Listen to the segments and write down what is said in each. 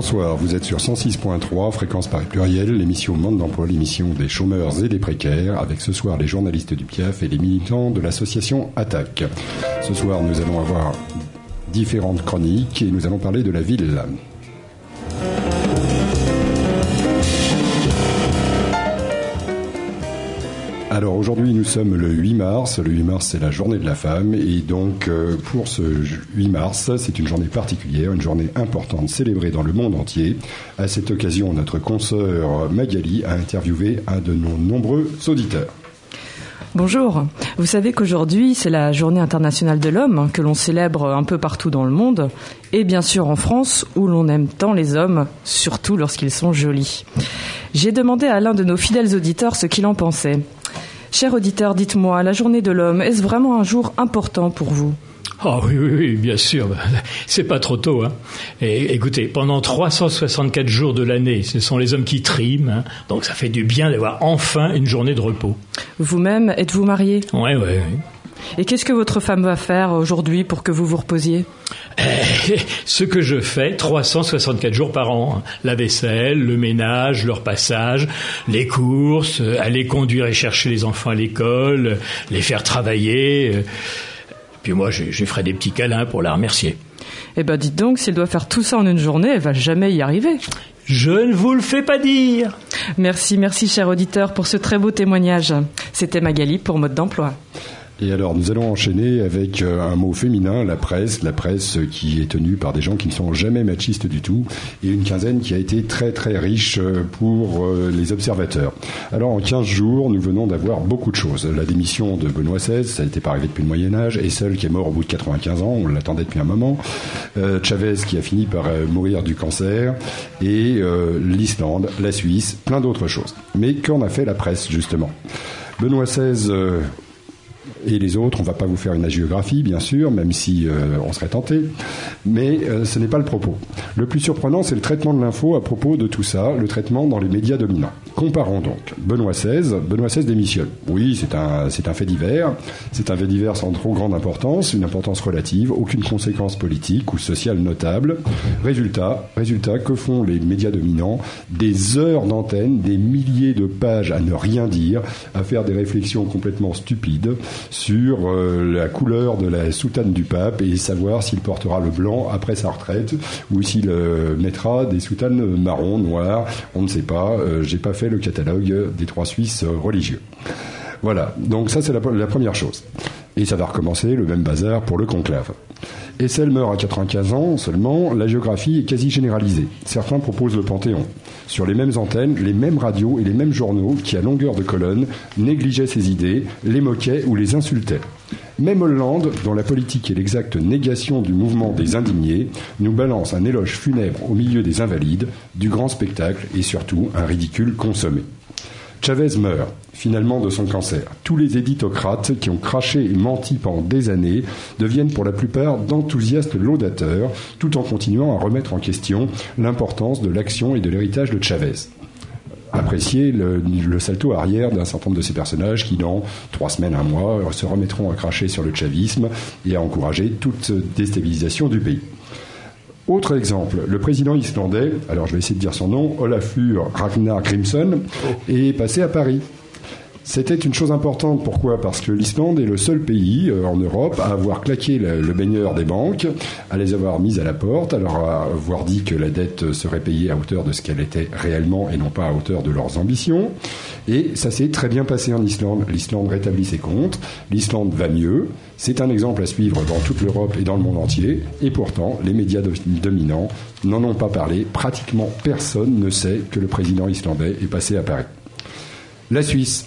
bonsoir, vous êtes sur 106.3, fréquence Paris Pluriel, l'émission Monde d'emploi, l'émission des chômeurs et des précaires, avec ce soir les journalistes du PIAF et les militants de l'association Attaque. Ce soir, nous allons avoir différentes chroniques et nous allons parler de la ville. Alors aujourd'hui nous sommes le 8 mars, le 8 mars c'est la journée de la femme et donc pour ce 8 mars c'est une journée particulière, une journée importante célébrée dans le monde entier. À cette occasion notre consoeur Magali a interviewé un de nos nombreux auditeurs. Bonjour, vous savez qu'aujourd'hui c'est la journée internationale de l'homme que l'on célèbre un peu partout dans le monde et bien sûr en France où l'on aime tant les hommes, surtout lorsqu'ils sont jolis. J'ai demandé à l'un de nos fidèles auditeurs ce qu'il en pensait. Cher auditeur, dites-moi, la journée de l'homme, est-ce vraiment un jour important pour vous ? Ah oui, bien sûr. C'est pas trop tôt, hein. Et écoutez, pendant 364 jours de l'année, ce sont les hommes qui triment, hein. Donc ça fait du bien d'avoir enfin une journée de repos. Vous-même, êtes-vous marié ? Oui. Et qu'est-ce que votre femme va faire aujourd'hui pour que vous vous reposiez ? Ce que je fais 364 jours par an. La vaisselle, le ménage, le repassage, les courses, aller conduire et chercher les enfants à l'école, les faire travailler. Puis moi, je ferai des petits câlins pour la remercier. Eh ben, dites donc, si elle doit faire tout ça en une journée, elle va jamais y arriver. Je ne vous le fais pas dire. Merci, cher auditeur, pour ce très beau témoignage. C'était Magali pour Mode d'emploi. Et alors, nous allons enchaîner avec un mot féminin, la presse qui est tenue par des gens qui ne sont jamais machistes du tout, et une quinzaine qui a été très très riche pour les observateurs. Alors, en 15 jours, nous venons d'avoir beaucoup de choses. La démission de Benoît XVI, ça n'était pas arrivé depuis le Moyen-Âge, Essel qui est mort au bout de 95 ans, on l'attendait depuis un moment, Chavez qui a fini par mourir du cancer, et l'Islande, la Suisse, plein d'autres choses. Mais qu'en a fait la presse, justement ? Benoît XVI... et les autres, on ne va pas vous faire une hagiographie, bien sûr, même si on serait tenté, mais ce n'est pas le propos. Le plus surprenant, c'est le traitement de l'info à propos de tout ça, le traitement dans les médias dominants. Comparons donc. Benoît XVI démissionne. Oui, c'est un fait divers. C'est un fait divers sans trop grande importance, une importance relative, aucune conséquence politique ou sociale notable. Résultat, que font les médias dominants ? Des heures d'antenne, des milliers de pages à ne rien dire, à faire des réflexions complètement stupides sur la couleur de la soutane du pape et savoir s'il portera le blanc après sa retraite ou s'il mettra des soutanes marron, noires, on ne sait pas. J'ai pas fait le catalogue des 3 Suisses religieux. Voilà, donc ça c'est la première chose. Et ça va recommencer le même bazar pour le conclave. Essel meurt à 95 ans seulement, la géographie est quasi généralisée. Certains proposent le Panthéon. Sur les mêmes antennes, les mêmes radios et les mêmes journaux qui, à longueur de colonne, négligeaient ses idées, les moquaient ou les insultaient. Même Hollande, dont la politique est l'exacte négation du mouvement des indignés, nous balance un éloge funèbre au milieu des invalides, du grand spectacle et surtout un ridicule consommé. Chavez meurt, finalement, de son cancer. Tous les éditocrates qui ont craché et menti pendant des années deviennent pour la plupart d'enthousiastes laudateurs, tout en continuant à remettre en question l'importance de l'action et de l'héritage de Chavez. Apprécier le salto arrière d'un certain nombre de ces personnages qui, dans 3 semaines, 1 mois, se remettront à cracher sur le chavisme et à encourager toute déstabilisation du pays. Autre exemple, le président islandais, alors je vais essayer de dire son nom, Olafur Ragnar Grimsson, est passé à Paris. C'était une chose importante. Pourquoi ? Parce que l'Islande est le seul pays en Europe à avoir claqué le baigneur des banques, à les avoir mises à la porte, à leur avoir dit que la dette serait payée à hauteur de ce qu'elle était réellement et non pas à hauteur de leurs ambitions. Et ça s'est très bien passé en Islande. L'Islande rétablit ses comptes, l'Islande va mieux. C'est un exemple à suivre dans toute l'Europe et dans le monde entier. Et pourtant, les médias dominants n'en ont pas parlé. Pratiquement personne ne sait que le président islandais est passé à Paris. La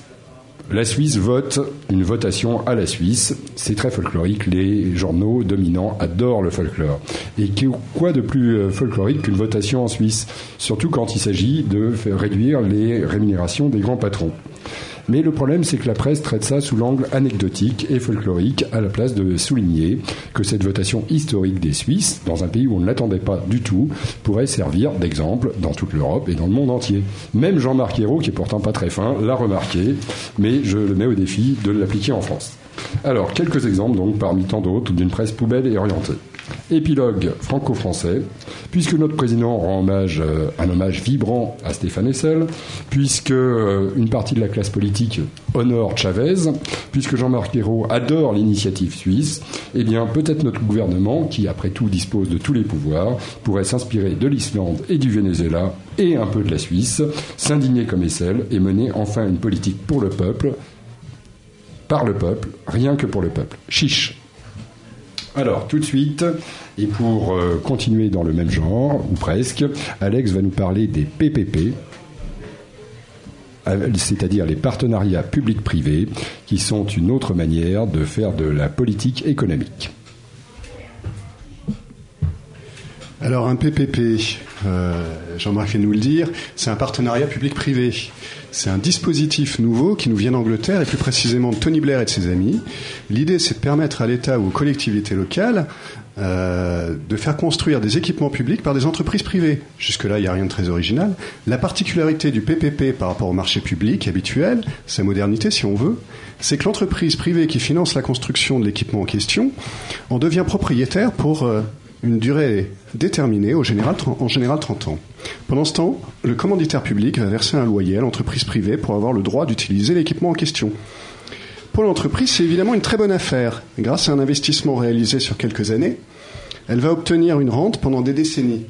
Suisse vote une votation à la Suisse. C'est très folklorique. Les journaux dominants adorent le folklore. Et quoi de plus folklorique qu'une votation en Suisse ? Surtout quand il s'agit de faire réduire les rémunérations des grands patrons. Mais le problème, c'est que la presse traite ça sous l'angle anecdotique et folklorique, à la place de souligner que cette votation historique des Suisses, dans un pays où on ne l'attendait pas du tout, pourrait servir d'exemple dans toute l'Europe et dans le monde entier. Même Jean-Marc Ayrault, qui est pourtant pas très fin, l'a remarqué, mais je le mets au défi de l'appliquer en France. Alors, quelques exemples, donc, parmi tant d'autres, d'une presse poubelle et orientée. Épilogue franco-français, puisque notre président rend un hommage vibrant à Stéphane Hessel, puisque une partie de la classe politique honore Chavez, puisque Jean-Marc Ayrault adore l'initiative suisse, eh bien peut-être notre gouvernement, qui après tout dispose de tous les pouvoirs, pourrait s'inspirer de l'Islande et du Venezuela et un peu de la Suisse, s'indigner comme Hessel et mener enfin une politique pour le peuple, par le peuple, rien que pour le peuple. Chiche. Alors, tout de suite, et pour continuer dans le même genre, ou presque, Alex va nous parler des PPP, c'est-à-dire les partenariats publics-privés, qui sont une autre manière de faire de la politique économique. Alors, un PPP, Jean-Marc vient de nous le dire, c'est un partenariat public-privé. C'est un dispositif nouveau qui nous vient d'Angleterre et plus précisément de Tony Blair et de ses amis. L'idée, c'est de permettre à l'État ou aux collectivités locales de faire construire des équipements publics par des entreprises privées. Jusque-là, il n'y a rien de très original. La particularité du PPP par rapport au marché public habituel, sa modernité si on veut, c'est que l'entreprise privée qui finance la construction de l'équipement en question en devient propriétaire pour une durée déterminée, en général 30 ans. Pendant ce temps, le commanditaire public va verser un loyer à l'entreprise privée pour avoir le droit d'utiliser l'équipement en question. Pour l'entreprise, c'est évidemment une très bonne affaire. Grâce à un investissement réalisé sur quelques années, elle va obtenir une rente pendant des décennies.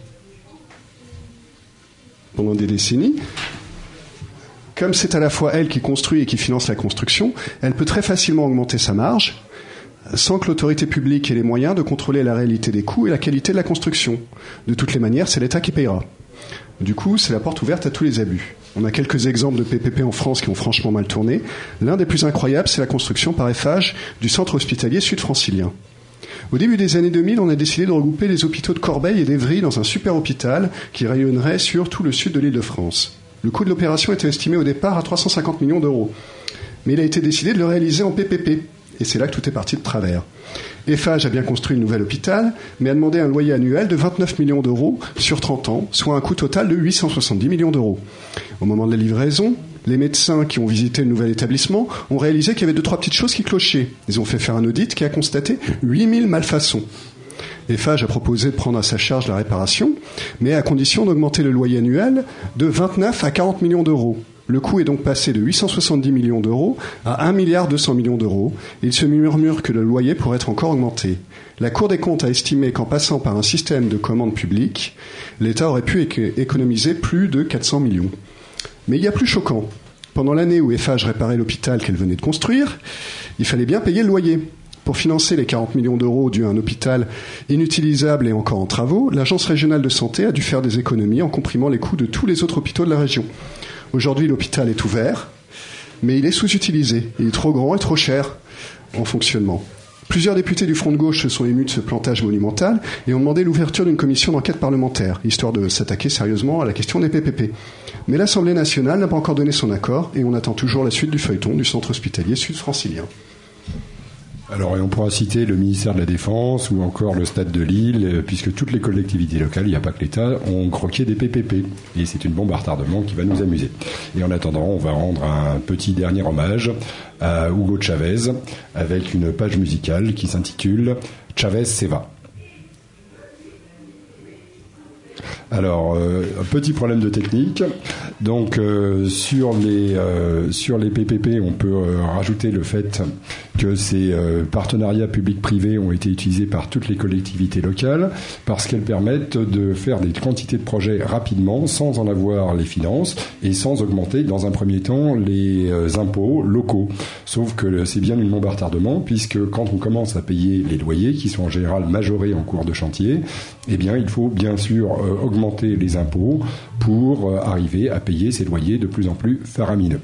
Comme c'est à la fois elle qui construit et qui finance la construction, elle peut très facilement augmenter sa marge, sans que l'autorité publique ait les moyens de contrôler la réalité des coûts et la qualité de la construction. De toutes les manières, c'est l'État qui payera. Du coup, c'est la porte ouverte à tous les abus. On a quelques exemples de PPP en France qui ont franchement mal tourné. L'un des plus incroyables, c'est la construction par Eiffage du centre hospitalier sud-francilien. Au début des années 2000, on a décidé de regrouper les hôpitaux de Corbeil et d'Évry dans un super hôpital qui rayonnerait sur tout le sud de l'Île-de-France. Le coût de l'opération était estimé au départ à 350 millions d'euros. Mais il a été décidé de le réaliser en PPP. Et c'est là que tout est parti de travers. Eiffage a bien construit le nouvel hôpital, mais a demandé un loyer annuel de 29 millions d'euros sur 30 ans, soit un coût total de 870 millions d'euros. Au moment de la livraison, les médecins qui ont visité le nouvel établissement ont réalisé qu'il y avait 2-3 petites choses qui clochaient. Ils ont fait faire un audit qui a constaté 8000 malfaçons. Eiffage a proposé de prendre à sa charge la réparation, mais à condition d'augmenter le loyer annuel de 29 à 40 millions d'euros. Le coût est donc passé de 870 millions d'euros à 1,2 milliard d'euros. Il se murmure que le loyer pourrait être encore augmenté. La Cour des comptes a estimé qu'en passant par un système de commande publique, l'État aurait pu économiser plus de 400 millions. Mais il y a plus choquant. Pendant l'année où Eiffage réparait l'hôpital qu'elle venait de construire, il fallait bien payer le loyer. Pour financer les 40 millions d'euros dus à un hôpital inutilisable et encore en travaux, l'Agence régionale de santé a dû faire des économies en comprimant les coûts de tous les autres hôpitaux de la région. Aujourd'hui, l'hôpital est ouvert, mais il est sous-utilisé. Il est trop grand et trop cher en fonctionnement. Plusieurs députés du Front de gauche se sont émus de ce plantage monumental et ont demandé l'ouverture d'une commission d'enquête parlementaire, histoire de s'attaquer sérieusement à la question des PPP. Mais l'Assemblée nationale n'a pas encore donné son accord et on attend toujours la suite du feuilleton du centre hospitalier sud-francilien. Alors, et on pourra citer le ministère de la Défense ou encore le Stade de Lille, puisque toutes les collectivités locales, il n'y a pas que l'État, ont croqué des PPP. Et c'est une bombe à retardement qui va nous amuser. Et en attendant, on va rendre un petit dernier hommage à Hugo Chavez avec une page musicale qui s'intitule « Chavez se va ». Alors, un petit problème de technique. Donc, sur les PPP, on peut rajouter le fait que ces partenariats publics-privés ont été utilisés par toutes les collectivités locales parce qu'elles permettent de faire des quantités de projets rapidement sans en avoir les finances et sans augmenter dans un premier temps les impôts locaux. Sauf que c'est bien une bombe à retardement puisque quand on commence à payer les loyers qui sont en général majorés en cours de chantier, eh bien il faut bien sûr augmenter les impôts pour arriver à payer ces loyers de plus en plus faramineux.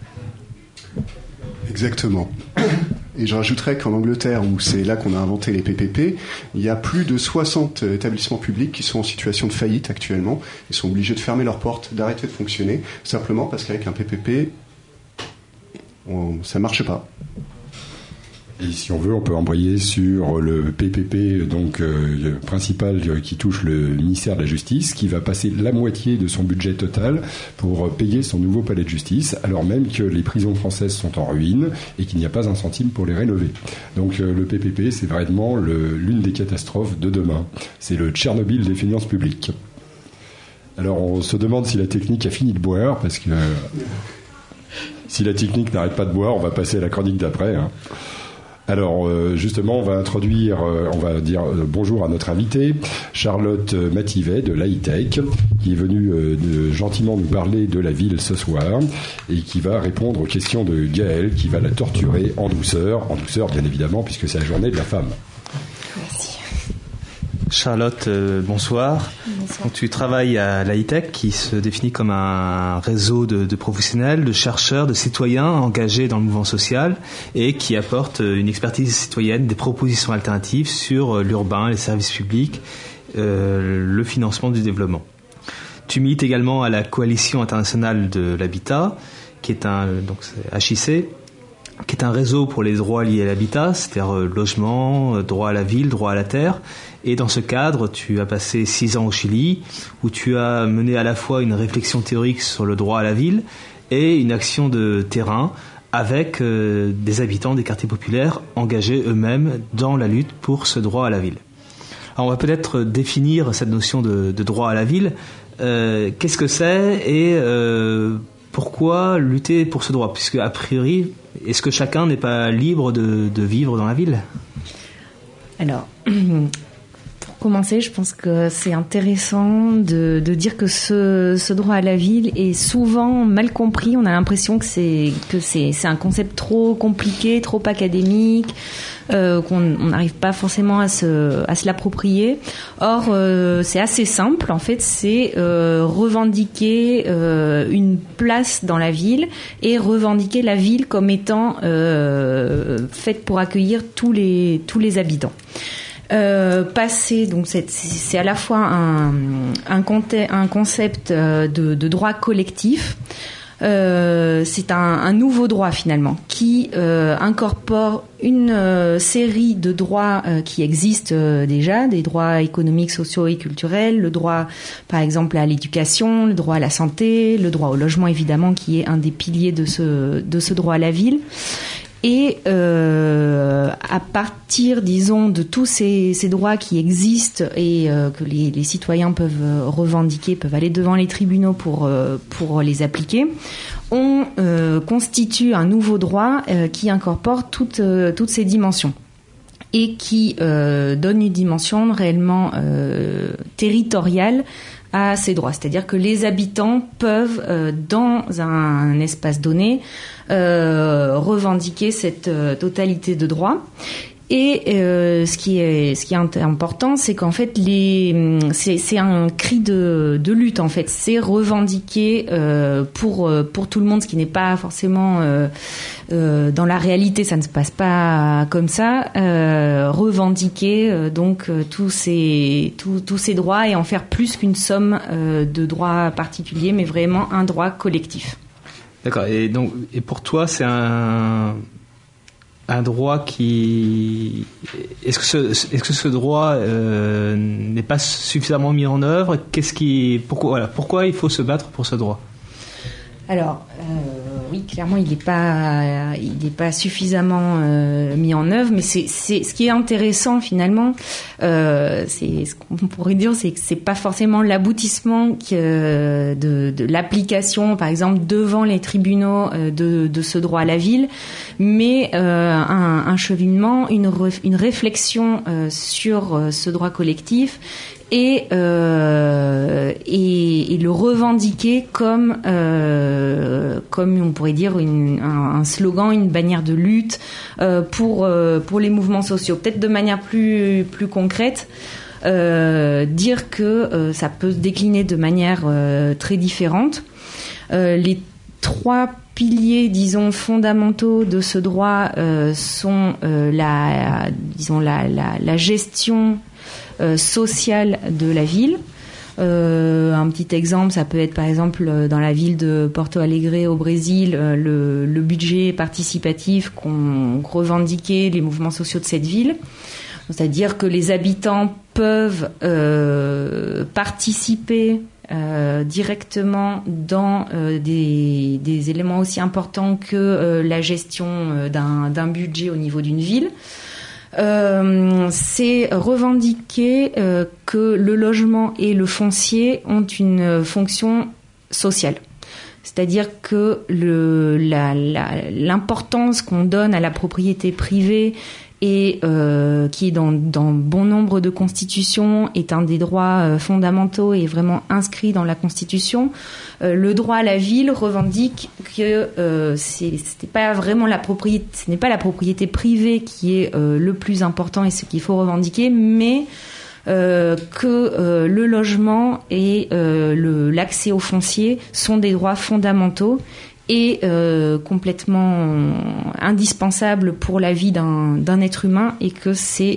Exactement. Et je rajouterais qu'en Angleterre, où c'est là qu'on a inventé les PPP, il y a plus de 60 établissements publics qui sont en situation de faillite actuellement. Ils sont obligés de fermer leurs portes, d'arrêter de fonctionner, simplement parce qu'avec un PPP, ça ne marche pas. Et si on veut, on peut embrayer sur le PPP principal qui touche le ministère de la Justice, qui va passer la moitié de son budget total pour payer son nouveau palais de justice, alors même que les prisons françaises sont en ruine et qu'il n'y a pas un centime pour les rénover. Donc le PPP, c'est vraiment l'une des catastrophes de demain. C'est le Tchernobyl des finances publiques. Alors on se demande si la technique a fini de boire, parce que si la technique n'arrête pas de boire, on va passer à la chronique d'après, hein. Alors justement, on va dire bonjour à notre invitée, Charlotte Mativet de l'Hightech, qui est venue gentiment nous parler de la ville ce soir et qui va répondre aux questions de Gaël, qui va la torturer en douceur bien évidemment, puisque c'est la journée de la femme. Merci. Charlotte, bonsoir. Donc, tu travailles à l'Hightech, qui se définit comme un réseau de professionnels, de chercheurs, de citoyens engagés dans le mouvement social et qui apporte une expertise citoyenne, des propositions alternatives sur l'urbain, les services publics, le financement du développement. Tu milites également à la Coalition internationale de l'habitat, qui est HIC, qui est un réseau pour les droits liés à l'habitat, c'est-à-dire logement, droit à la ville, droit à la terre. Et dans ce cadre, tu as passé 6 ans au Chili, où tu as mené à la fois une réflexion théorique sur le droit à la ville et une action de terrain avec des habitants des quartiers populaires engagés eux-mêmes dans la lutte pour ce droit à la ville. Alors on va peut-être définir cette notion de droit à la ville. Qu'est-ce que c'est et pourquoi lutter pour ce droit ? Puisque, a priori, est-ce que chacun n'est pas libre de vivre dans la ville ? Alors, pour commencer, je pense que c'est intéressant de dire que ce droit à la ville est souvent mal compris. On a l'impression que c'est un concept trop compliqué, trop académique, qu'on n'arrive pas forcément à se l'approprier. Or, c'est assez simple. En fait, c'est revendiquer une place dans la ville et revendiquer la ville comme étant faite pour accueillir tous les habitants. Donc c'est à la fois un concept de droit collectif. C'est un nouveau droit finalement qui incorpore une série de droits qui existent déjà, des droits économiques, sociaux et culturels, le droit par exemple à l'éducation, le droit à la santé, le droit au logement évidemment qui est un des piliers de ce droit à la ville. Et à partir, disons, de tous ces droits qui existent et que les citoyens peuvent revendiquer, peuvent aller devant les tribunaux pour les appliquer, on constitue un nouveau droit qui incorpore toutes ces dimensions et qui donne une dimension réellement territoriale à ces droits. C'est-à-dire que les habitants peuvent, dans un espace donné, revendiquer cette totalité de droits. Et ce qui est important, c'est qu'en fait c'est un cri de lutte en fait. C'est revendiquer pour tout le monde, ce qui n'est pas forcément dans la réalité, ça ne se passe pas comme ça. Revendiquer tous ces droits et en faire plus qu'une somme de droits particuliers, mais vraiment un droit collectif. D'accord. Et pour toi, c'est un droit qui... Est-ce que ce droit n'est pas suffisamment mis en œuvre ? Pourquoi il faut se battre pour ce droit ? Alors, oui, clairement, il n'est pas suffisamment mis en œuvre, mais c'est ce qui est intéressant finalement. C'est ce qu'on pourrait dire, c'est que c'est pas forcément l'aboutissement de l'application, par exemple, devant les tribunaux de ce droit à la ville, mais un cheminement, une réflexion sur ce droit collectif. Et le revendiquer comme on pourrait dire un slogan, une bannière de lutte pour les mouvements sociaux. Peut-être de manière plus concrète, dire que ça peut se décliner de manière très différente. Les 3 piliers, disons, fondamentaux de ce droit sont la gestion sociale de la ville, Un petit exemple, ça peut être par exemple dans la ville de Porto Alegre au Brésil, le budget participatif qu'ont revendiqué les mouvements sociaux de cette ville. C'est-à-dire que les habitants peuvent participer directement dans des éléments aussi importants que la gestion d'un budget au niveau d'une ville. C'est revendiquer que le logement et le foncier ont une fonction sociale. C'est-à-dire que l'importance qu'on donne à la propriété privée et qui est dans bon nombre de constitutions est un des droits fondamentaux et vraiment inscrit dans la Constitution. Le droit à la ville revendique que ce n'est pas la propriété privée qui est le plus important et ce qu'il faut revendiquer, mais que le logement et l'accès au foncier sont des droits fondamentaux et complètement indispensable pour la vie d'un être humain, et que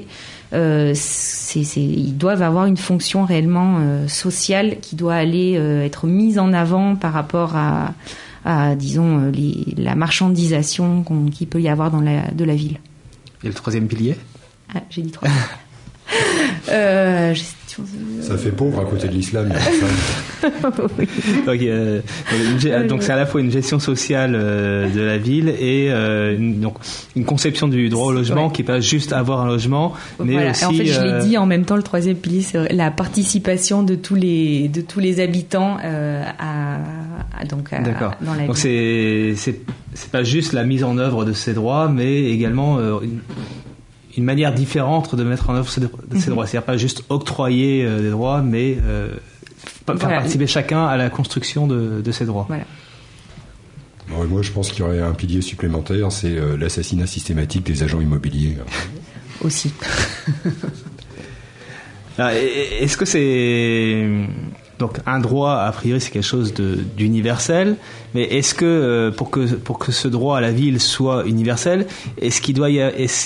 ils doivent avoir une fonction réellement sociale qui doit aller être mise en avant par rapport à disons la marchandisation qu'il peut y avoir de la ville. Et le troisième pilier ? J'ai dit trois. Ça fait pauvre à côté de l'islam. Oui. Donc c'est à la fois une gestion sociale de la ville et donc une conception du droit au logement qui n'est pas juste avoir un logement, mais aussi. En fait, je l'ai dit en même temps, le troisième pilier, c'est la participation de tous les habitants dans la donc ville. C'est pas juste la mise en œuvre de ces droits, mais également une manière différente de mettre en œuvre ces droits. C'est-à-dire pas juste octroyer des droits, mais faire participer chacun à la construction de ces droits. Voilà. Moi, je pense qu'il y aurait un pilier supplémentaire, c'est l'assassinat systématique des agents immobiliers. Aussi. Est-ce que c'est... Donc un droit, a priori, c'est quelque chose d'universel, mais est-ce que pour que ce droit à la ville soit universel, est-ce qu'il doit y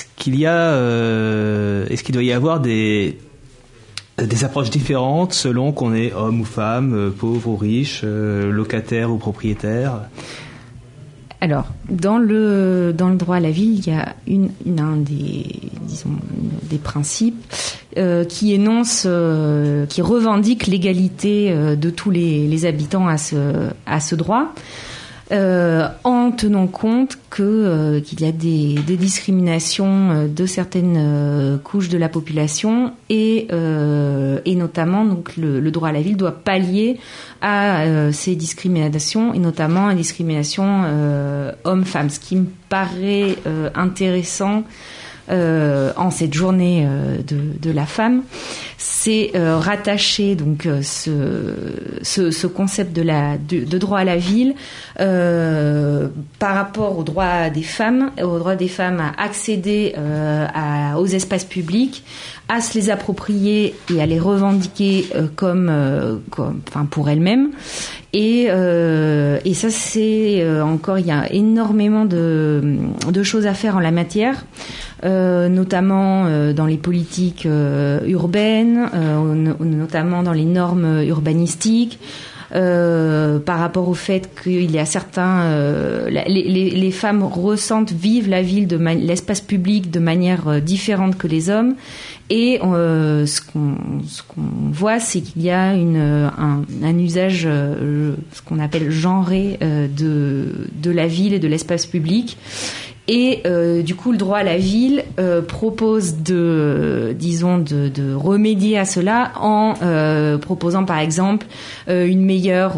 avoir des approches différentes selon qu'on est homme ou femme, pauvre ou riche, locataire ou propriétaire? Alors, dans le droit à la ville, il y a un des principes qui énonce, qui revendique l'égalité de tous les habitants à ce droit, en tenant compte qu'il y a des discriminations de certaines couches de la population et notamment donc le droit à la ville doit pallier à ces discriminations et notamment à la discrimination homme-femme. Ce qui me paraît intéressant en cette journée de la femme, c'est rattacher donc ce concept de droit à la ville par rapport au droit des femmes à accéder aux espaces publics, à se les approprier et à les revendiquer comme pour elles-mêmes. Et ça, c'est encore, il y a énormément de choses à faire en la matière, notamment dans les politiques urbaines, notamment dans les normes urbanistiques, par rapport au fait qu'il y a certains... les femmes vivent la ville, l'espace public de manière différente que les hommes. Et ce qu'on voit, c'est qu'il y a un usage, ce qu'on appelle genré, de la ville et de l'espace public. Et du coup, le droit à la ville propose de remédier à cela en proposant par exemple un meilleur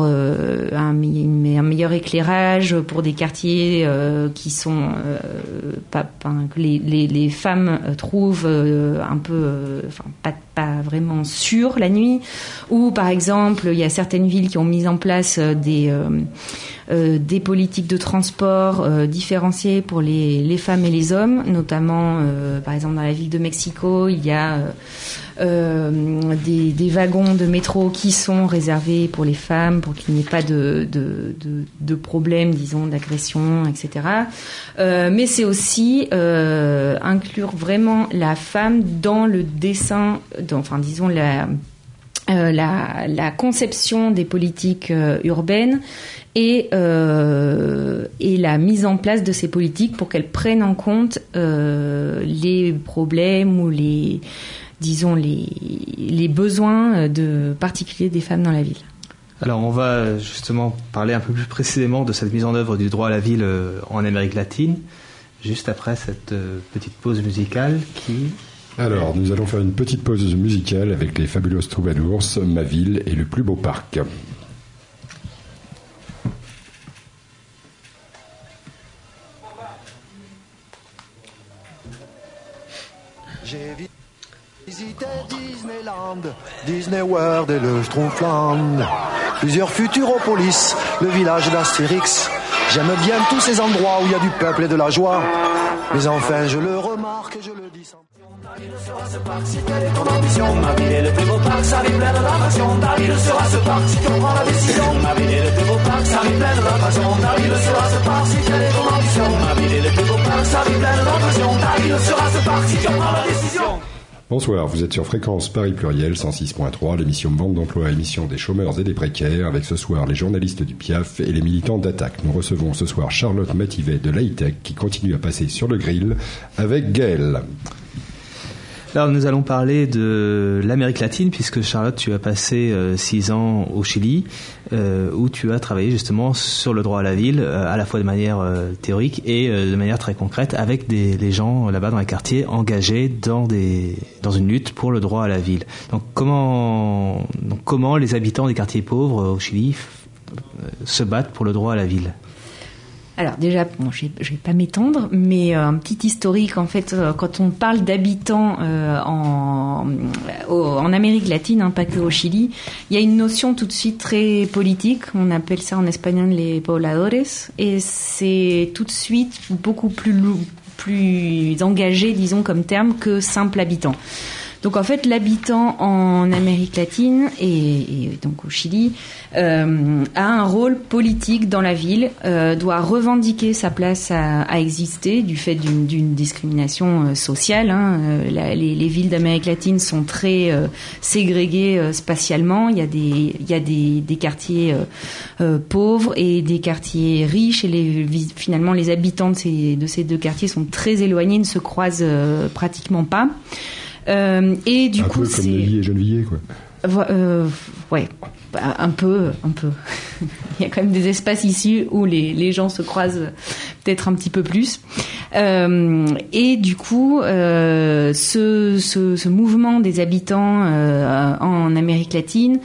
éclairage pour des quartiers qui sont que les femmes trouvent un peu pas vraiment sûrs la nuit, ou par exemple il y a certaines villes qui ont mis en place des politiques de transport différenciées pour les femmes et les hommes, notamment par exemple dans la ville de Mexico, il y a des wagons de métro qui sont réservés pour les femmes pour qu'il n'y ait pas de problème, disons, d'agression, etc. Mais c'est aussi inclure vraiment la femme dans le dessin, la conception des politiques urbaines et la mise en place de ces politiques pour qu'elles prennent en compte les problèmes ou les besoins particuliers des femmes dans la ville. Alors on va justement parler un peu plus précisément de cette mise en œuvre du droit à la ville en Amérique latine, juste après cette petite pause musicale qui... Alors, nous allons faire une petite pause musicale avec les Fabulous Troubadours, Ma ville et le plus beau parc. J'ai visité Disneyland, Disney World et le Schtroumpfland, plusieurs Futuropolis, le village d'Astérix. J'aime bien tous ces endroits où il y a du peuple et de la joie. Mais enfin, je le remarque et je le dis sans... Ta ville sera ce parc si telle est ton ambition. Ma ville est le plus beau parc, ça vive plein d'attraction. Ta ville sera ce parc si tu en prends la décision. Ma ville est le plus beau parc, ça vive plein d'attraction. Ta ville sera ce parc si telle est ton ambition. Ma ville est le plus beau parc, ça vive plein d'attraction. Ta ville sera ce parc si tu en prends la décision. Bonsoir, vous êtes sur Fréquence Paris Pluriel 106.3, l'émission Vente d'emploi, émission des chômeurs et des précaires, avec ce soir les journalistes du PIAF et les militants d'Attaque. Nous recevons ce soir Charlotte Mativet de l'Hightech qui continue à passer sur le grill avec Gaël. Alors nous allons parler de l'Amérique latine puisque Charlotte, tu as passé 6 ans au Chili où tu as travaillé justement sur le droit à la ville à la fois de manière théorique et de manière très concrète avec les gens là-bas dans les quartiers engagés dans une lutte pour le droit à la ville. Donc comment les habitants des quartiers pauvres au Chili se battent pour le droit à la ville? Alors déjà, bon, je vais pas m'étendre, mais un petit historique en fait. Quand on parle d'habitants en Amérique latine, pas que au Chili, il y a une notion tout de suite très politique. On appelle ça en espagnol les pobladores, et c'est tout de suite beaucoup plus engagé, disons comme terme, que simple habitant. Donc en fait, l'habitant en Amérique latine et donc au Chili a un rôle politique dans la ville, doit revendiquer sa place à exister du fait d'une discrimination sociale. Les villes d'Amérique latine sont très ségrégées spatialement. Il y a des quartiers pauvres et des quartiers riches, et finalement les habitants de ces deux quartiers sont très éloignés, ne se croisent pratiquement pas. Et du coup, peu comme Neuilly et Gennevilliers, quoi. Ouais, un peu. Il y a quand même des espaces ici où les gens se croisent peut-être un petit peu plus. Et du coup, ce mouvement des habitants en Amérique latine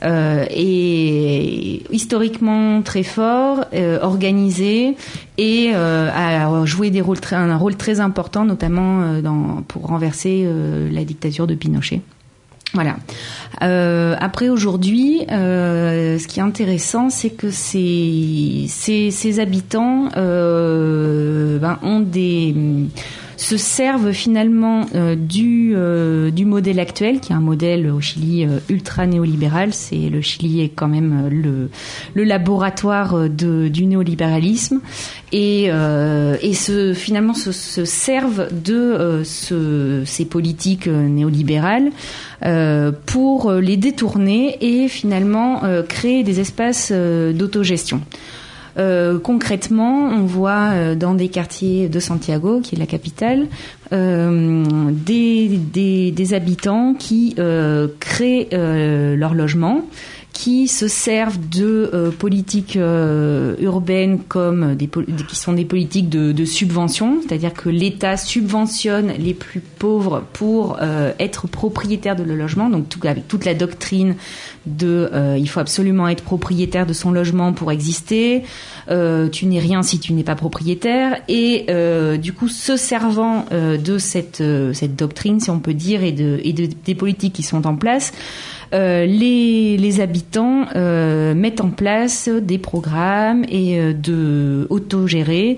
est historiquement très fort, organisé, et a joué un rôle très important, notamment pour renverser la dictature de Pinochet. Voilà. Après, aujourd'hui, ce qui est intéressant, c'est que ces habitants se servent finalement du modèle actuel, qui est un modèle au Chili ultra néolibéral. Le Chili est quand même le laboratoire du néolibéralisme, et finalement se servent de ces politiques néolibérales pour les détourner et finalement créer des espaces d'autogestion. Concrètement, on voit dans des quartiers de Santiago, qui est la capitale, des habitants qui créent leur logement, qui se servent de politiques urbaines qui sont des politiques de subvention, c'est-à-dire que l'État subventionne les plus pauvres pour être propriétaire de le logement, donc avec toute la doctrine il faut absolument être propriétaire de son logement pour exister, tu n'es rien si tu n'es pas propriétaire, et du coup se servant de cette doctrine, si on peut dire, et des politiques qui sont en place, les habitants mettent en place des programmes et de autogérés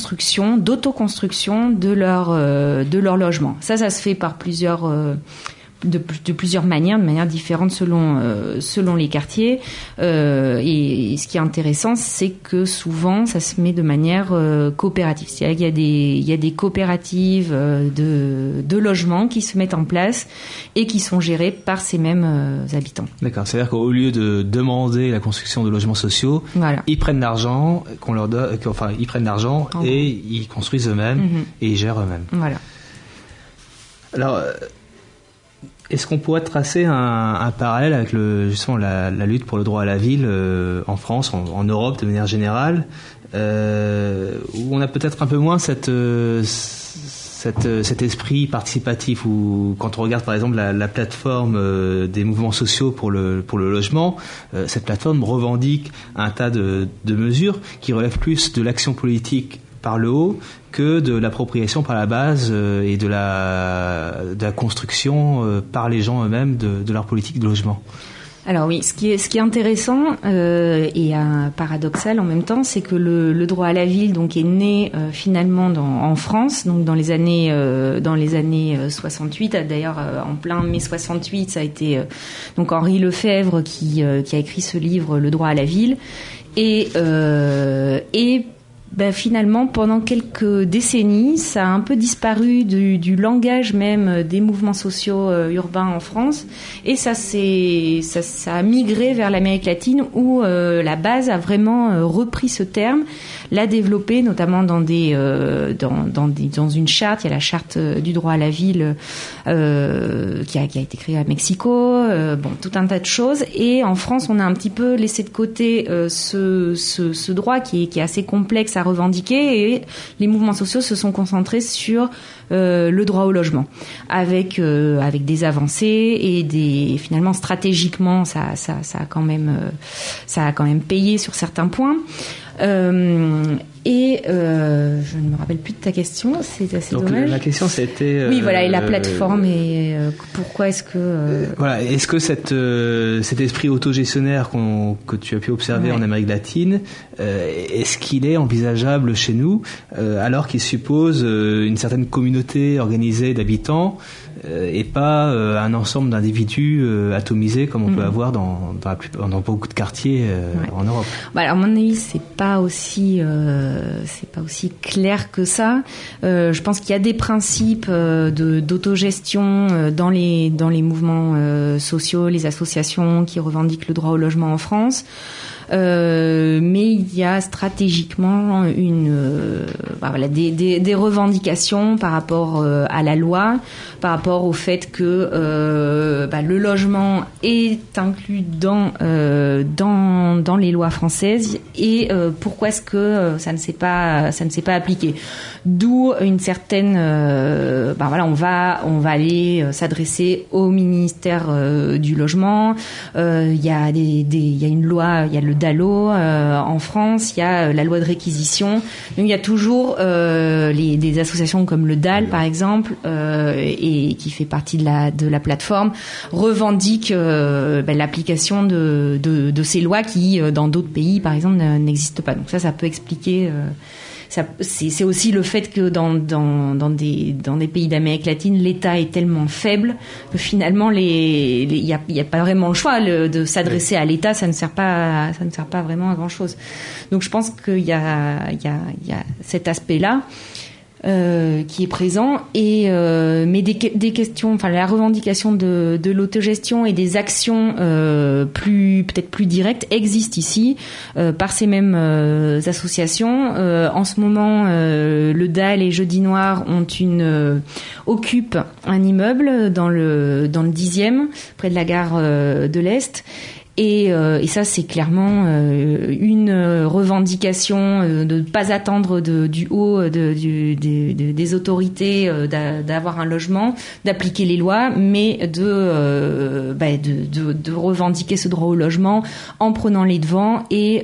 d'autoconstruction de leur logement. Ça se fait par plusieurs de plusieurs manières, de manière différente selon les quartiers. Et ce qui est intéressant, c'est que souvent, ça se met de manière coopérative. C'est-à-dire qu'il y a des coopératives de logements qui se mettent en place et qui sont gérées par ces mêmes habitants. D'accord. C'est-à-dire qu'au lieu de demander la construction de logements sociaux, voilà, ils prennent l'argent qu'on leur donne, ils prennent l'argent et ils construisent eux-mêmes et ils gèrent eux-mêmes. Voilà. Alors, est-ce qu'on pourrait tracer un parallèle avec justement la lutte pour le droit à la ville en France, en Europe de manière générale, où on a peut-être un peu moins cet esprit participatif, où quand on regarde par exemple la plateforme des mouvements sociaux pour le logement, cette plateforme revendique un tas de mesures qui relèvent plus de l'action politique par le haut que de l'appropriation par la base et de la construction par les gens eux-mêmes de leur politique de logement. Alors oui, ce qui est intéressant et paradoxal en même temps, c'est que le droit à la ville donc est né finalement en France, donc dans les années 68. D'ailleurs, en plein mai 68, ça a été donc Henri Lefebvre qui a écrit ce livre, Le droit à la ville, et finalement, pendant quelques décennies, ça a un peu disparu du langage même des mouvements sociaux urbains en France, et ça a migré vers l'Amérique latine où la base a vraiment repris ce terme, l'a développé notamment dans une charte. Il y a la charte du droit à la ville qui a été créée à Mexico, tout un tas de choses. Et en France, on a un petit peu laissé de côté ce droit qui est assez complexe à revendiquer, et les mouvements sociaux se sont concentrés sur le droit au logement, avec des avancées et finalement stratégiquement ça a quand même payé sur certains points. Je ne me rappelle plus de ta question, c'est assez dommage. La question c'était... oui, voilà, et la plateforme, et pourquoi est-ce que... Voilà, est-ce que cet esprit autogestionnaire que tu as pu observer en Amérique latine, est-ce qu'il est envisageable chez nous, alors qu'il suppose une certaine communauté organisée d'habitants et pas un ensemble d'individus atomisés comme on peut avoir dans beaucoup de quartiers en Europe? À mon avis, c'est pas aussi clair que ça. Je pense qu'il y a des principes d'autogestion dans les mouvements sociaux, les associations qui revendiquent le droit au logement en France. Mais il y a stratégiquement des revendications par rapport à la loi, par rapport au fait que le logement est inclus dans les lois françaises, et pourquoi est-ce que ça ne s'est pas appliqué. D'où une certaine on va aller s'adresser au ministère du logement. Il y a une loi, il y a le DALO en France, il y a la loi de réquisition. Donc il y a toujours des associations comme le DAL par exemple, et qui fait partie de la plateforme, revendiquent l'application de ces lois qui dans d'autres pays par exemple n'existent pas. Donc ça peut expliquer. C'est aussi le fait que dans des pays d'Amérique latine, l'État est tellement faible que finalement il y a pas vraiment le choix de s'adresser à l'État. Ça ne sert pas vraiment à grand chose. Donc je pense qu'il y a cet aspect-là qui est présent, mais des questions, la revendication de l'autogestion et des actions peut-être plus directes existent ici par ces mêmes associations. En ce moment, le DAL et Jeudi Noir occupent un immeuble dans le 10e, près de la gare de l'Est. Et ça, c'est clairement une revendication de ne pas attendre du haut des autorités d'avoir un logement, d'appliquer les lois, mais de revendiquer ce droit au logement en prenant les devants et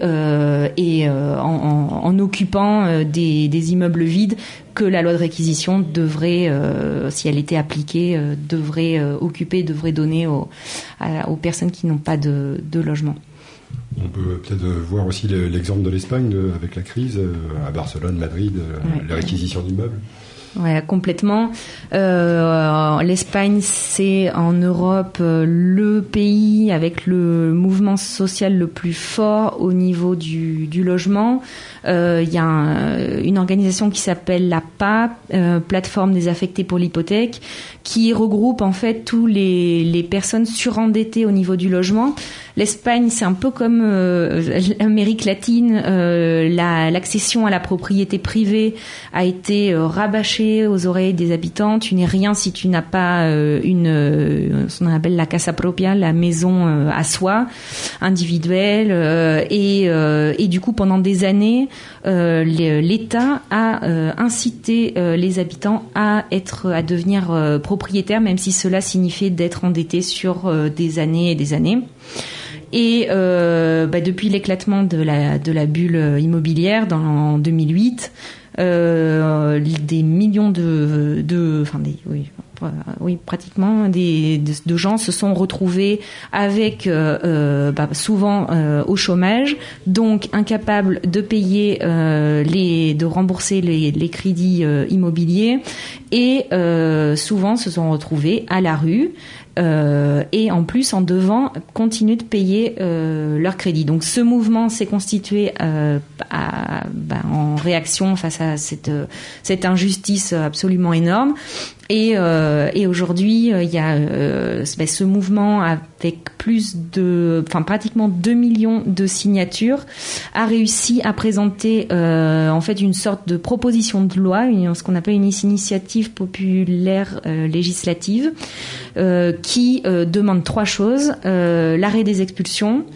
en occupant des immeubles vides que la loi de réquisition devrait, si elle était appliquée, devrait occuper, devrait donner aux personnes qui n'ont pas de logement. On peut peut-être voir aussi l'exemple de l'Espagne avec la crise à Barcelone, Madrid, la réquisition d'immeubles. Ouais, complètement. L'Espagne, c'est en Europe le pays avec le mouvement social le plus fort au niveau du logement. Il y a une organisation qui s'appelle la PA, plateforme des affectés pour l'hypothèque, qui regroupe en fait tous les personnes surendettées au niveau du logement. L'Espagne, c'est un peu comme l'Amérique latine. L'accession à la propriété privée a été rabâchée aux oreilles des habitants. Tu n'es rien si tu n'as pas ce qu'on appelle la casa propia, la maison à soi, individuelle. Et du coup, pendant des années, l'État a incité les habitants à devenir propriétaires, même si cela signifiait d'être endettés sur des années et des années. Et depuis l'éclatement de la bulle immobilière en 2008, des millions de gens se sont retrouvés avec souvent au chômage, donc incapables de payer de rembourser les crédits immobiliers, et souvent se sont retrouvés à la rue. Et en plus en devant continuer de payer leurs crédits. Donc ce mouvement s'est constitué en réaction face à cette injustice absolument énorme. Et aujourd'hui, il y a ce mouvement avec pratiquement 2 millions de signatures, a réussi à présenter en fait une sorte de proposition de loi, ce qu'on appelle une initiative populaire législative, qui demande 3 choses: l'arrêt des expulsions,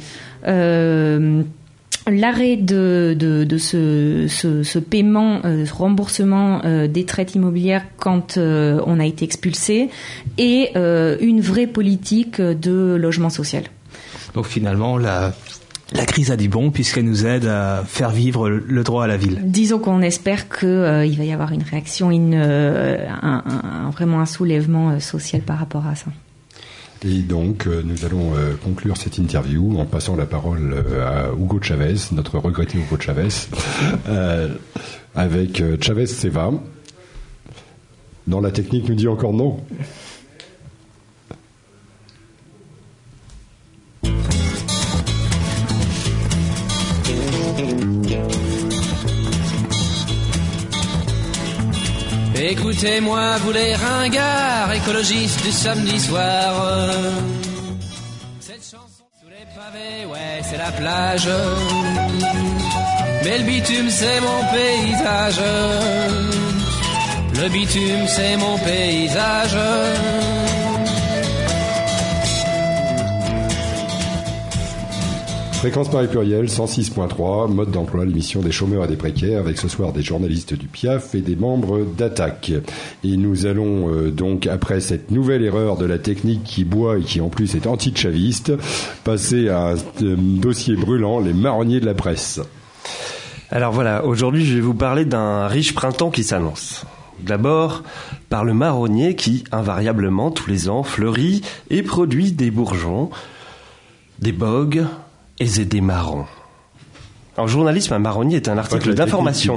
l'arrêt de ce paiement, ce remboursement des traites immobilières quand on a été expulsé, et une vraie politique de logement social. Donc finalement, la crise a dit bon, puisqu'elle nous aide à faire vivre le droit à la ville. Disons qu'on espère qu'il va y avoir une réaction, vraiment un soulèvement social par rapport à ça. Et donc, nous allons conclure cette interview en passant la parole à Hugo Chavez, notre regretté Hugo Chavez, avec Chavez Seva. Non, la technique nous dit encore non. Écoutez-moi, vous les ringards, écologistes du samedi soir. Cette chanson sous les pavés, ouais, c'est la plage. Mais le bitume, c'est mon paysage. Le bitume, c'est mon paysage. Fréquence Paris Pluriel, 106.3, mode d'emploi, l'émission des chômeurs et des précaires, avec ce soir des journalistes du PIAF et des membres d'Attaque. Et nous allons donc, après cette nouvelle erreur de la technique qui boit et qui en plus est anti-chaviste, passer à un dossier brûlant, les marronniers de la presse. Alors voilà, aujourd'hui je vais vous parler d'un riche printemps qui s'annonce. D'abord, par le marronnier qui, invariablement, tous les ans, fleurit et produit des bourgeons, des bogues et des marrons. En journalisme, un marronnier est un article d'information.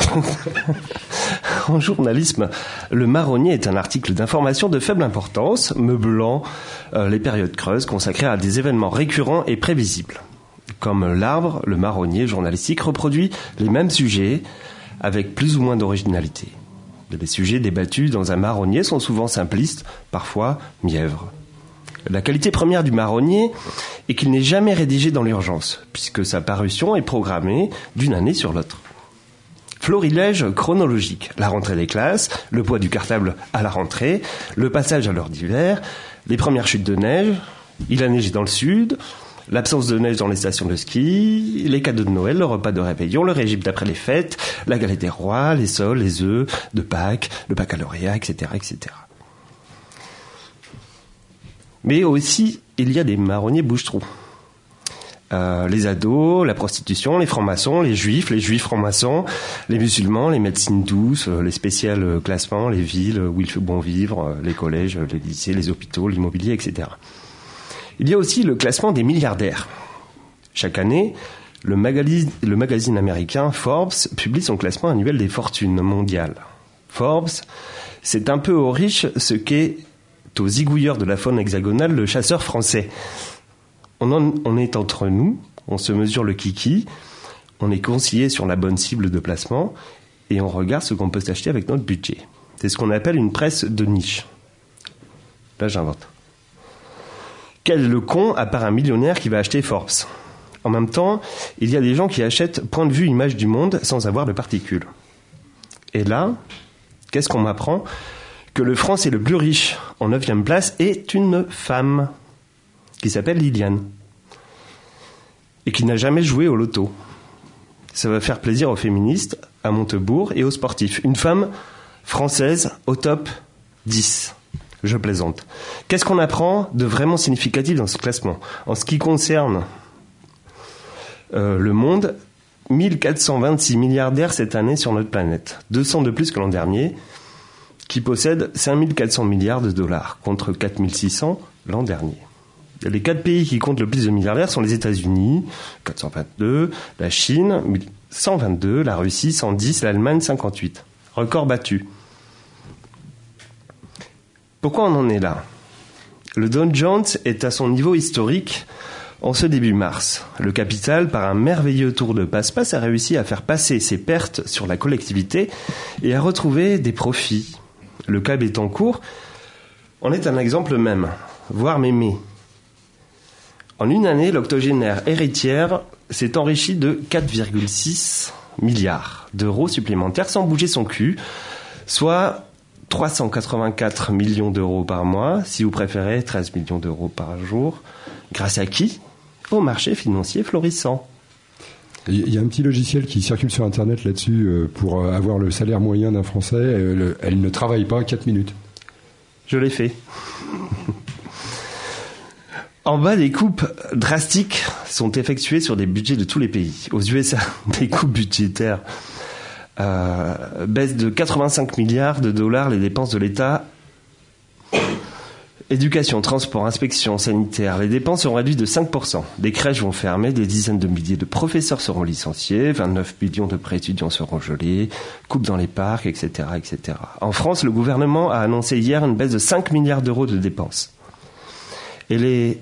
En journalisme, le marronnier est un article d'information de faible importance, meublant les périodes creuses consacrées à des événements récurrents et prévisibles. Comme l'arbre, le marronnier journalistique reproduit les mêmes sujets avec plus ou moins d'originalité. Les sujets débattus dans un marronnier sont souvent simplistes, parfois mièvres. La qualité première du marronnier est qu'il n'est jamais rédigé dans l'urgence, puisque sa parution est programmée d'une année sur l'autre. Florilège chronologique, la rentrée des classes, le poids du cartable à la rentrée, le passage à l'heure d'hiver, les premières chutes de neige, il a neigé dans le sud, l'absence de neige dans les stations de ski, les cadeaux de Noël, le repas de réveillon, le régime d'après les fêtes, la galette des rois, les sols, les œufs de Pâques, le baccalauréat, etc., etc. Mais aussi, il y a des marronniers bouche-trous. Les ados, la prostitution, les francs-maçons, les juifs francs-maçons, les musulmans, les médecines douces, les spéciales classements, les villes où il fait bon vivre, les collèges, les lycées, les hôpitaux, l'immobilier, etc. Il y a aussi le classement des milliardaires. Chaque année, le magazine américain Forbes publie son classement annuel des fortunes mondiales. Forbes, c'est un peu aux riches ce qu'est aux zigouilleurs de la faune hexagonale le chasseur français. On est entre nous, on se mesure le kiki, on est conseillé sur la bonne cible de placement et on regarde ce qu'on peut s'acheter avec notre budget. C'est ce qu'on appelle une presse de niche. Là, j'invente. Quel est le con à part un millionnaire qui va acheter Forbes ? En même temps, il y a des gens qui achètent point de vue image du monde sans avoir de particules. Et là, qu'est-ce qu'on m'apprend ? Que le Français le plus riche, en 9e place, est une femme qui s'appelle Liliane et qui n'a jamais joué au loto. Ça va faire plaisir aux féministes, à Montebourg et aux sportifs. Une femme française au top 10. Je plaisante. Qu'est-ce qu'on apprend de vraiment significatif dans ce classement ? En ce qui concerne le monde, 1426 milliardaires cette année sur notre planète. 200 de plus que l'an dernier, qui possèdent 5400 milliards de dollars, contre 4600 l'an dernier. Les 4 pays qui comptent le plus de milliardaires sont les États-Unis, 422, la Chine, 122, la Russie, 110, l'Allemagne, 58. Record battu. Pourquoi on en est là ? Le Dow Jones est à son niveau historique en ce début mars. Le capital, par un merveilleux tour de passe-passe, a réussi à faire passer ses pertes sur la collectivité et à retrouver des profits. Le cas Bettencourt en est un exemple même, voire mémé. En une année, l'octogénaire héritière s'est enrichie de 4,6 milliards d'euros supplémentaires sans bouger son cul, soit 384 millions d'euros par mois, si vous préférez 13 millions d'euros par jour. Grâce à qui ? Au marché financier florissant. Il y a un petit logiciel qui circule sur Internet là-dessus pour avoir le salaire moyen d'un Français. Elle ne travaille pas 4 minutes. Je l'ai fait. En bas, des coupes drastiques sont effectuées sur des budgets de tous les pays. Aux USA, des coupes budgétaires baissent de 85 milliards de dollars les dépenses de l'État. Éducation, transport, inspection sanitaire, les dépenses seront réduites de 5%. Des crèches vont fermer, des dizaines de milliers de professeurs seront licenciés, 29 millions de prêts étudiants seront gelés, coupes dans les parcs, etc., etc. En France, le gouvernement a annoncé hier une baisse de 5 milliards d'euros de dépenses. Et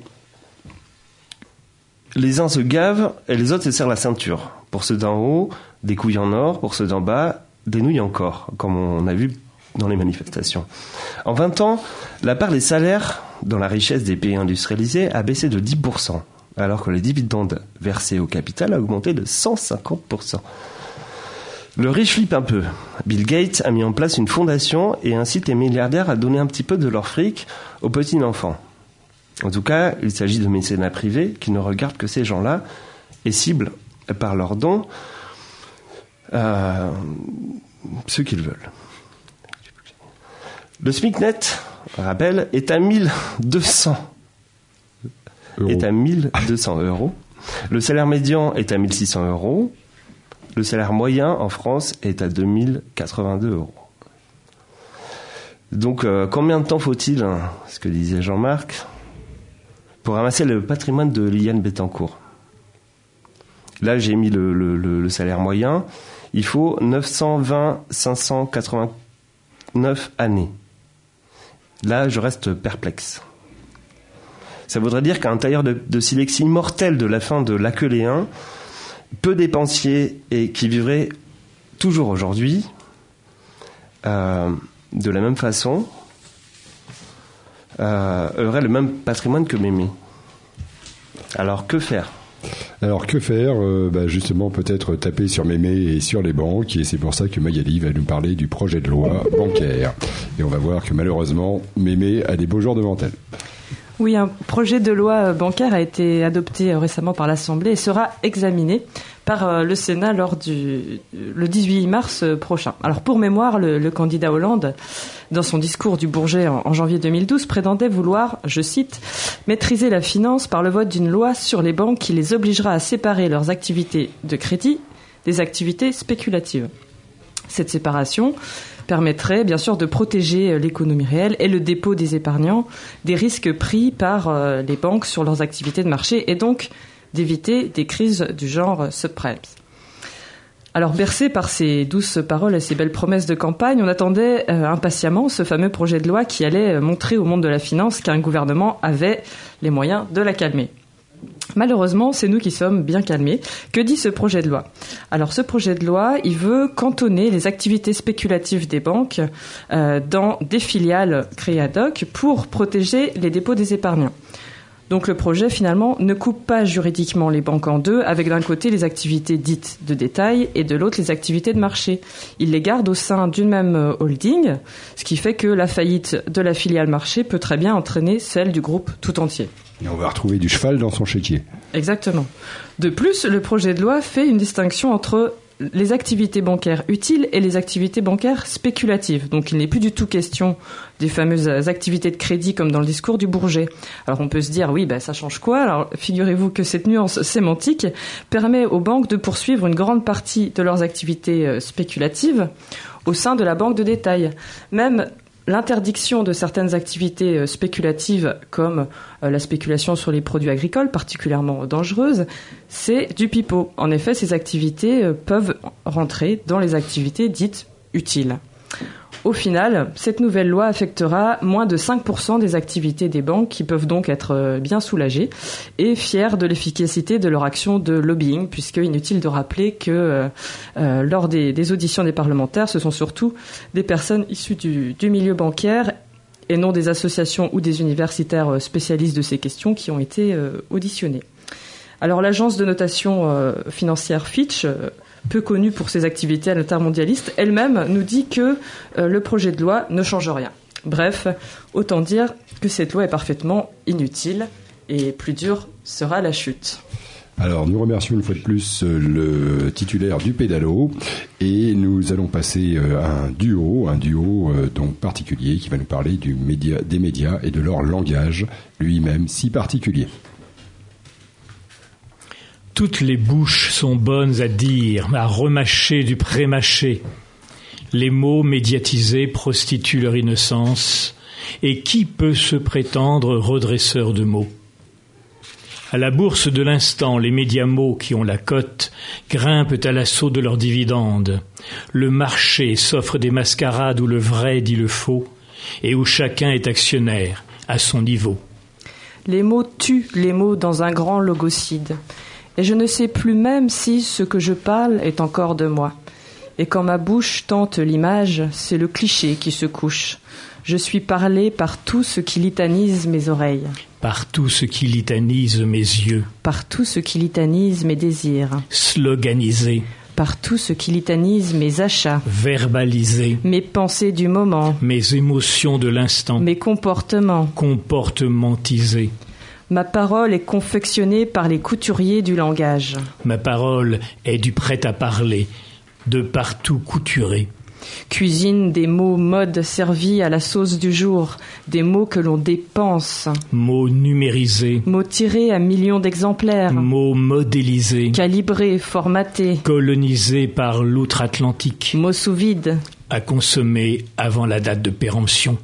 les uns se gavent et les autres se serrent la ceinture. Pour ceux d'en haut, des couilles en or, pour ceux d'en bas, des nouilles en corps, comme on a vu dans les manifestations. En 20 ans, la part des salaires dans la richesse des pays industrialisés a baissé de 10%, alors que les dividendes versés au capital a augmenté de 150%. Le riche flippe un peu. Bill Gates a mis en place une fondation et incite les milliardaires à donner un petit peu de leur fric aux petits enfants. En tout cas, il s'agit de mécénat privés qui ne regardent que ces gens-là et ciblent par leurs dons ceux qu'ils veulent. Le SMIC net, rappel, est à 1200 euros. Le salaire médian est à 1600 euros. Le salaire moyen en France est à 2082 euros. Donc, combien de temps faut-il, ce que disait Jean-Marc, pour ramasser le patrimoine de Liliane Bettencourt ? Là, j'ai mis le salaire moyen. Il faut 920 589 années. Là, je reste perplexe. Ça voudrait dire qu'un tailleur de silex immortel de la fin de l'Aqueléen, peu dépensier et qui vivrait toujours aujourd'hui, de la même façon, aurait le même patrimoine que Mémé. Alors, que faire ? Justement, peut-être taper sur Mémé et sur les banques, et c'est pour ça que Magali va nous parler du projet de loi bancaire. Et on va voir que malheureusement, Mémé a des beaux jours devant elle. Oui, un projet de loi bancaire a été adopté récemment par l'Assemblée et sera examiné par le Sénat le 18 mars prochain. Alors pour mémoire, le candidat Hollande, dans son discours du Bourget en janvier 2012, prétendait vouloir, je cite, « maîtriser la finance par le vote d'une loi sur les banques qui les obligera à séparer leurs activités de crédit des activités spéculatives ». Cette séparation permettrait bien sûr de protéger l'économie réelle et le dépôt des épargnants des risques pris par les banques sur leurs activités de marché et donc d'éviter des crises du genre subprimes. Alors bercé par ces douces paroles et ces belles promesses de campagne, on attendait impatiemment ce fameux projet de loi qui allait montrer au monde de la finance qu'un gouvernement avait les moyens de la calmer. Malheureusement, c'est nous qui sommes bien calmés. Que dit ce projet de loi ? Alors ce projet de loi, il veut cantonner les activités spéculatives des banques dans des filiales créées ad hoc pour protéger les dépôts des épargnants. Donc le projet, finalement, ne coupe pas juridiquement les banques en deux, avec d'un côté les activités dites de détail et de l'autre les activités de marché. Il les garde au sein d'une même holding, ce qui fait que la faillite de la filiale marché peut très bien entraîner celle du groupe tout entier. Et on va retrouver du cheval dans son chéquier. Exactement. De plus, le projet de loi fait une distinction entre les activités bancaires utiles et les activités bancaires spéculatives. Donc il n'est plus du tout question des fameuses activités de crédit comme dans le discours du Bourget. Alors on peut se dire, oui, ça change quoi ? Alors figurez-vous que cette nuance sémantique permet aux banques de poursuivre une grande partie de leurs activités spéculatives au sein de la banque de détail. Même l'interdiction de certaines activités spéculatives comme la spéculation sur les produits agricoles, particulièrement dangereuse, c'est du pipeau. En effet, ces activités peuvent rentrer dans les activités dites utiles. Au final, cette nouvelle loi affectera moins de 5% des activités des banques qui peuvent donc être bien soulagées et fières de l'efficacité de leur action de lobbying, puisque inutile de rappeler que lors des auditions des parlementaires, ce sont surtout des personnes issues du milieu bancaire et non des associations ou des universitaires spécialistes de ces questions qui ont été auditionnées. Alors l'agence de notation financière Fitch, peu connue pour ses activités intermondialistes, elle-même nous dit que le projet de loi ne change rien. Bref, autant dire que cette loi est parfaitement inutile et plus dure sera la chute. Alors, nous remercions une fois de plus le titulaire du pédalo et nous allons passer à un duo donc particulier qui va nous parler des médias et de leur langage lui-même si particulier. Toutes les bouches sont bonnes à dire, à remâcher du pré-mâché. Les mots médiatisés prostituent leur innocence, et qui peut se prétendre redresseur de mots ? À la bourse de l'instant, les médias mots qui ont la cote grimpent à l'assaut de leurs dividendes. Le marché s'offre des mascarades où le vrai dit le faux, et où chacun est actionnaire à son niveau. Les mots tuent les mots dans un grand logocide. Et je ne sais plus même si ce que je parle est encore de moi. Et quand ma bouche tente l'image, c'est le cliché qui se couche. Je suis parlé par tout ce qui litanise mes oreilles. Par tout ce qui litanise mes yeux. Par tout ce qui litanise mes désirs. Sloganisé. Par tout ce qui litanise mes achats. Verbalisé. Mes pensées du moment. Mes émotions de l'instant. Mes comportements. Comportementisé. Ma parole est confectionnée par les couturiers du langage. Ma parole est du prêt-à-parler, de partout couturé. Cuisine des mots modes servis à la sauce du jour, des mots que l'on dépense. Mots numérisés. Mots tirés à millions d'exemplaires. Mots modélisés. Calibrés, formatés. Colonisés par l'outre-Atlantique. Mots sous vide. À consommer avant la date de péremption.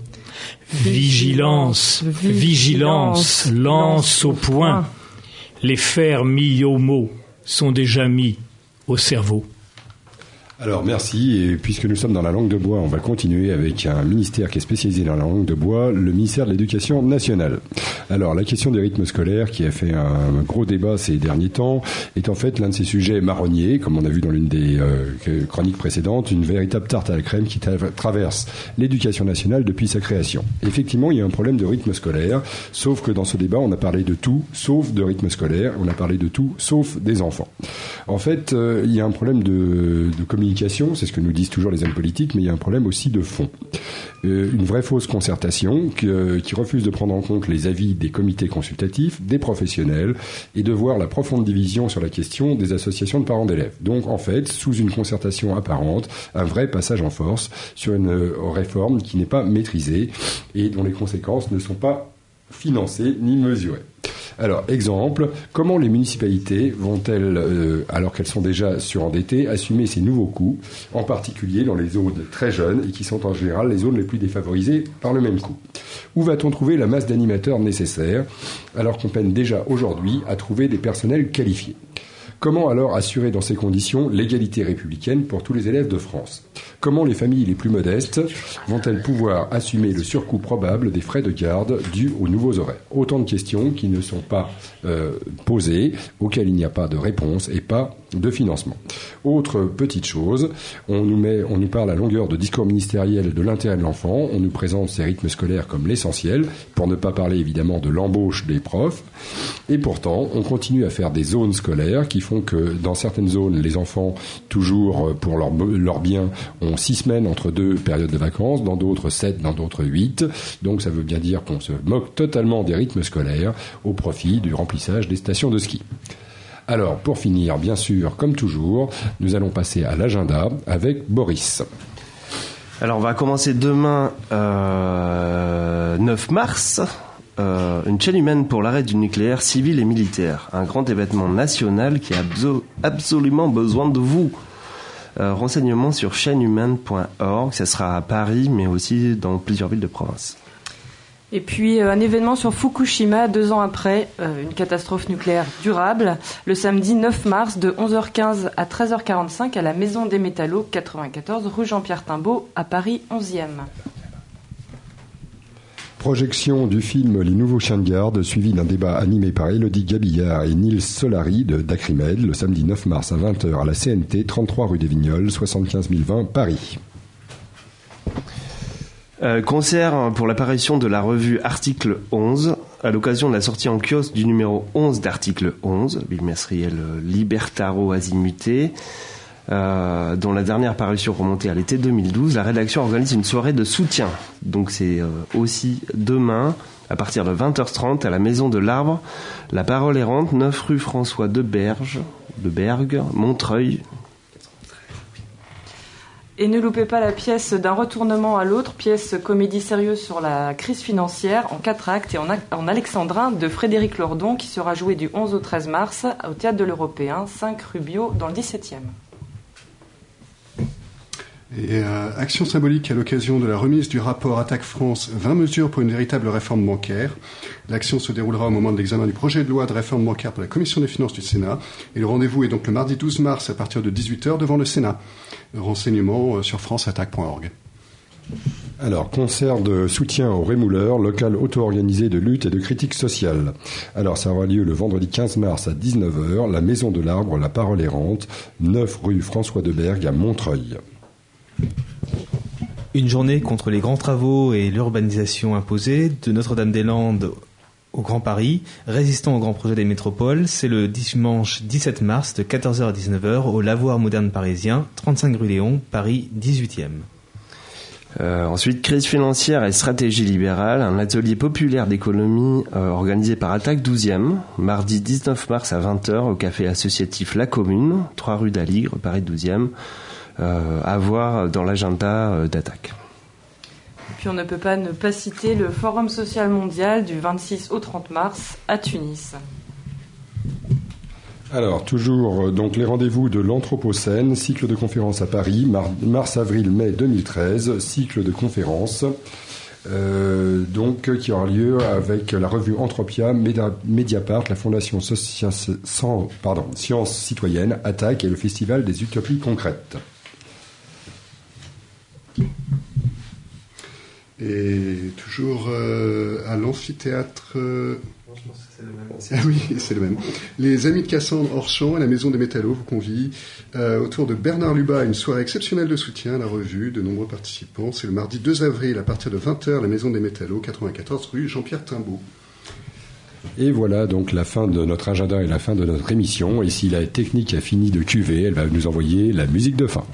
Vigilance, vigilance, lance au point. Les fers mis au mot sont déjà mis au cerveau. Alors merci, et puisque nous sommes dans la langue de bois, on va continuer avec un ministère qui est spécialisé dans la langue de bois, le ministère de l'Éducation nationale. Alors la question des rythmes scolaires, qui a fait un gros débat ces derniers temps, est en fait l'un de ces sujets marronniers, comme on a vu dans l'une des chroniques précédentes, une véritable tarte à la crème qui traverse l'éducation nationale depuis sa création. Effectivement, il y a un problème de rythme scolaire, sauf que dans ce débat, on a parlé de tout, sauf de rythme scolaire, on a parlé de tout, sauf des enfants. En fait, il y a un problème de communication, c'est ce que nous disent toujours les hommes politiques, mais il y a un problème aussi de fond. Une vraie fausse concertation qui refuse de prendre en compte les avis des comités consultatifs, des professionnels, et de voir la profonde division sur la question des associations de parents d'élèves. Donc, en fait, sous une concertation apparente, un vrai passage en force sur une réforme qui n'est pas maîtrisée et dont les conséquences ne sont pas financées ni mesurées. Alors, exemple, comment les municipalités vont-elles, alors qu'elles sont déjà surendettées, assumer ces nouveaux coûts, en particulier dans les zones très jeunes et qui sont en général les zones les plus défavorisées par le même coût ? Où va-t-on trouver la masse d'animateurs nécessaire, alors qu'on peine déjà aujourd'hui à trouver des personnels qualifiés ? Comment alors assurer dans ces conditions l'égalité républicaine pour tous les élèves de France ? Comment les familles les plus modestes vont-elles pouvoir assumer le surcoût probable des frais de garde dus aux nouveaux horaires ? Autant de questions qui ne sont pas posées, auxquelles il n'y a pas de réponse et pas de financement. Autre petite chose, on nous parle à longueur de discours ministériel de l'intérêt de l'enfant, on nous présente ces rythmes scolaires comme l'essentiel, pour ne pas parler évidemment de l'embauche des profs, et pourtant on continue à faire des zones scolaires qui font que dans certaines zones, les enfants, toujours pour leur bien, ont 6 semaines entre 2 périodes de vacances, dans d'autres 7, dans d'autres 8, donc ça veut bien dire qu'on se moque totalement des rythmes scolaires au profit du remplissage des stations de ski. Alors, pour finir, bien sûr, comme toujours, nous allons passer à l'agenda avec Boris. Alors, on va commencer demain, 9 mars, une chaîne humaine pour l'arrêt du nucléaire civil et militaire. Un grand événement national qui a absolument besoin de vous. Renseignements sur chaînehumaine.org. Ça sera à Paris, mais aussi dans plusieurs villes de province. Et puis un événement sur Fukushima 2 ans après, une catastrophe nucléaire durable, le samedi 9 mars de 11h15 à 13h45 à la Maison des Métallos, 94 rue Jean-Pierre Timbaud à Paris 11e. Projection du film Les Nouveaux Chiens de Garde, suivi d'un débat animé par Élodie Gabillard et Nils Solari d'Acrimed, le samedi 9 mars à 20h à la CNT, 33 rue des Vignoles, 75 020 Paris. Concert pour l'apparition de la revue Article 11, à l'occasion de la sortie en kiosque du numéro 11 d'Article 11, bimestriel Libertaro Azimuté, dont la dernière parution remontée à l'été 2012. La rédaction organise une soirée de soutien. Donc c'est aussi demain, à partir de 20h30, à la Maison de l'Arbre, La Parole Errante, 9 rue François de Bergue, Montreuil. Et ne loupez pas la pièce D'un retournement à l'autre, pièce comédie sérieuse sur la crise financière en 4 actes et en alexandrin de Frédéric Lordon qui sera joué du 11 au 13 mars au Théâtre de l'Européen, 5 rue Biot dans le 17e. Et action symbolique à l'occasion de la remise du rapport Attaque France 20 mesures pour une véritable réforme bancaire. L'action se déroulera au moment de l'examen du projet de loi de réforme bancaire par la Commission des finances du Sénat. Et le rendez-vous est donc le mardi 12 mars à partir de 18h devant le Sénat. Renseignements sur franceattaque.org. Alors, concert de soutien aux rémouleurs, local auto-organisé de lutte et de critique sociale. Alors, ça aura lieu le vendredi 15 mars à 19h, la Maison de l'Arbre, La Parole Errante, 9 rue François de Bergue à Montreuil. Une journée contre les grands travaux et l'urbanisation imposée de Notre-Dame-des-Landes au Grand Paris, résistant au grand projet des métropoles, c'est le dimanche 17 mars de 14h à 19h au Lavoir moderne parisien, 35 rue Léon, Paris 18e. Ensuite, crise financière et stratégie libérale, un atelier populaire d'économie organisé par Attaque 12e, mardi 19 mars à 20h au café associatif La Commune, 3 rue d'Aligre, Paris 12e, à voir dans l'agenda d'Attaque. Et puis on ne peut pas ne pas citer le Forum social mondial du 26 au 30 mars à Tunis. Alors, toujours donc les rendez-vous de l'Anthropocène, cycle de conférences à Paris, mars-avril-mai 2013, cycle de conférences qui aura lieu avec la revue Anthropia, Mediapart, la Fondation Sciences Citoyennes, Attaque et le Festival des Utopies Concrètes. Et toujours à l'amphithéâtre... Ah oui, c'est le même. Les Amis de Cassandre hors champ à la Maison des Métallos vous convient autour de Bernard Lubat à une soirée exceptionnelle de soutien à la revue. De nombreux participants. C'est le mardi 2 avril à partir de 20h à la Maison des Métallos, 94 rue Jean-Pierre Timbaud. Et voilà donc la fin de notre agenda et la fin de notre émission. Et si la technique a fini de cuver, elle va nous envoyer la musique de fin.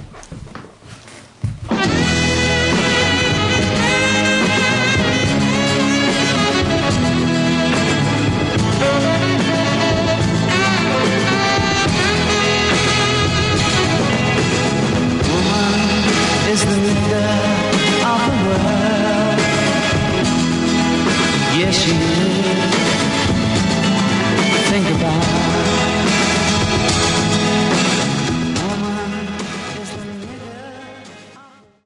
Is the leader